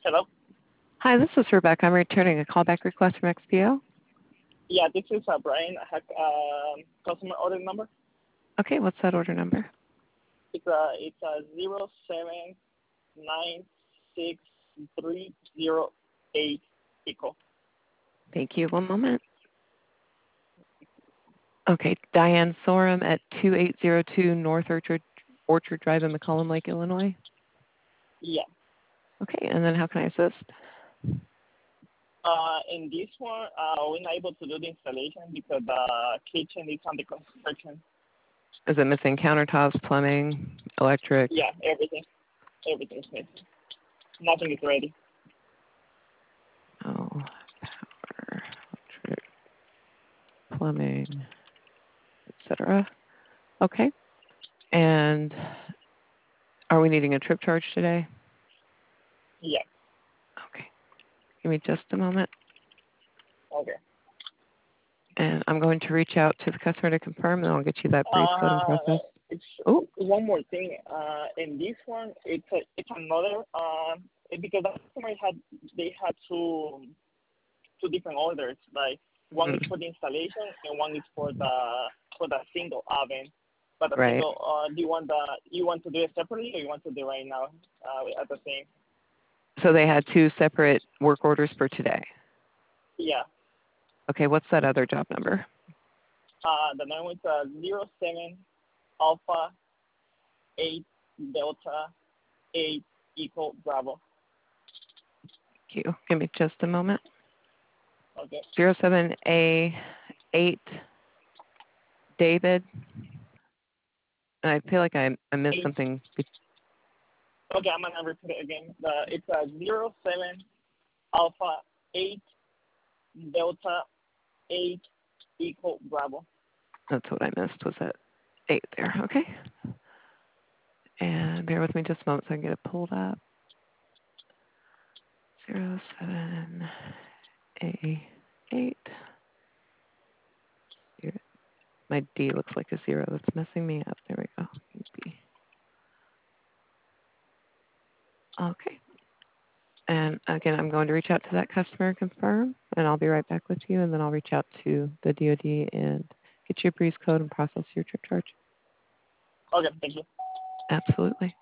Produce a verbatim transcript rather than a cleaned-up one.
Hello? Hi, this is Rebecca. I'm returning a callback request from X P O. Yeah, this is uh, Brian. I have um customer order number. Okay, what's that order number? It's uh it's uh zero seven nine six three zero eight Pico. Thank you. One moment. Okay, Diane Sorum at two eight zero two North Orchard, Orchard Drive in McCollum Lake, Illinois. Yeah. Okay, and then how can I assist? Uh, in this one, uh, we're not able to do the installation because the kitchen is under construction. Is it missing countertops, plumbing, electric? Yeah, everything, everything's missing. Nothing is ready. Oh, power, electric, plumbing, et cetera. Okay, and are we needing a trip charge today? Yeah. Okay, give me just a moment. Okay. And I'm going to reach out to the customer to confirm, and I'll get you that brief code and Uh, process. it's Oh, one more thing. Uh, in this one, it's a, it's another um because the customer had they had two two different orders. Like one is mm, for the installation and one is for the for the single oven. But the right. single, uh, do you want the you want to do it separately or you want to do it right now uh, at the same? So they had two separate work orders for today. Yeah. Okay, what's that other job number? Uh, the name is uh, zero seven alpha eight delta eight equal bravo. Thank you. Give me just a moment. Okay. Zero seven A eight David. And I feel like I, I missed Eight. something. Okay, I'm gonna repeat it again. Uh, it's a zero seven alpha eight delta eight equal bravo. That's what I missed. Was that eight there? Okay. And bear with me just a moment so I can get it pulled up. Zero seven A eight. My D looks like a zero. That's messing me up. There we go. B. Okay. And again, I'm going to reach out to that customer and confirm, and I'll be right back with you. And then I'll reach out to the D O D and get you a breeze code and process your trip charge. Okay, thank you. Absolutely.